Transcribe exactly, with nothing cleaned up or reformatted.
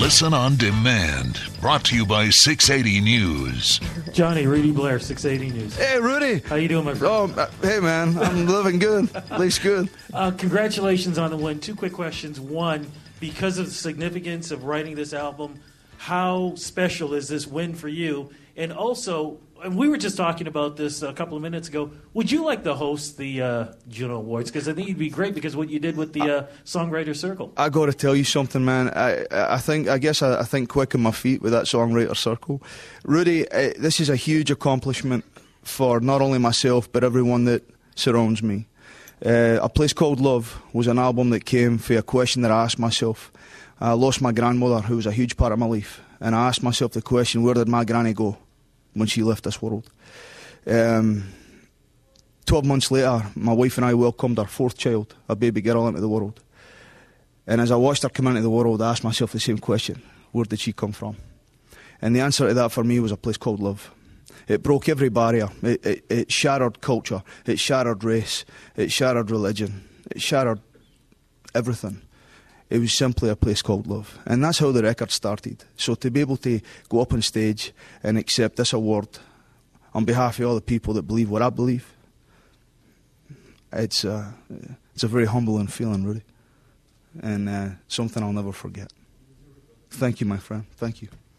Listen on demand. Brought to you by six eighty News. Johnny, Rudy Blair, six eighty News. Hey, Rudy. How you doing, my friend? Oh, hey, man. I'm living good. At least good. Uh, congratulations on the win. Two quick questions. One, because of the significance of writing this album, how special is this win for you? And also, and we were just talking about this a couple of minutes ago, would you like to host the uh, Juno Awards? Because I think it'd be great because what you did with the uh, Songwriter Circle. I got to tell you something, man. I I think I guess I, I think quick on my feet with that Songwriter Circle. Rudy, uh, this is a huge accomplishment for not only myself but everyone that surrounds me. Uh, A Place Called Love was an album that came for a question that I asked myself. I lost my grandmother, who was a huge part of my life, and I asked myself the question, where did my granny go when she left this world? Um, Twelve months later, my wife and I welcomed our fourth child, a baby girl, into the world. And as I watched her come into the world, I asked myself the same question, where did she come from? And the answer to that for me was A Place Called Love. It broke every barrier. It, it, it shattered culture. It shattered race. It shattered religion. It shattered everything. It was simply A Place Called Love. And that's how the record started. So to be able to go up on stage and accept this award on behalf of all the people that believe what I believe, it's, uh, it's a very humbling feeling, Rudy. And uh, something I'll never forget. Thank you, my friend. Thank you.